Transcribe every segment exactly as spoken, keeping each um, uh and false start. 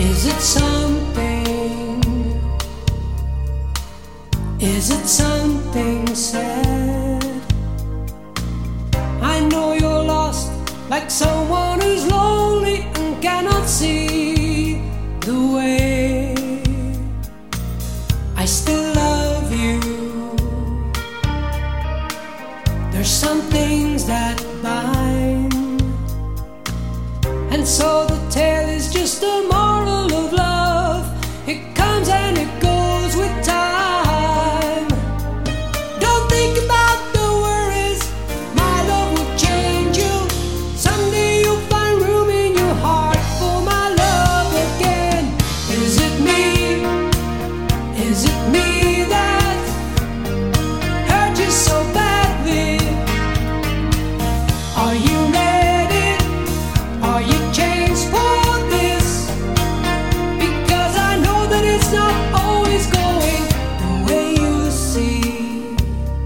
Is it something? Is it something sad? I know you're lost, like someone who's lonely and cannot see the way. I still love you. There's some things that bind, and so the tale is just a moral of love. It comes and it goes with time. Don't think about the worries, my love will change you. Someday you'll find room in your heart for my love again. Is it me? Is it me that hurt you so badly? Are you ready? Are you changed for this? Because I know that it's not always going the way you see.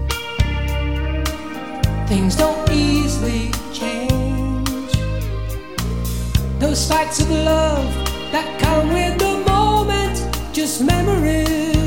Things don't easily change. Those facts of love that come with the moment, just memories.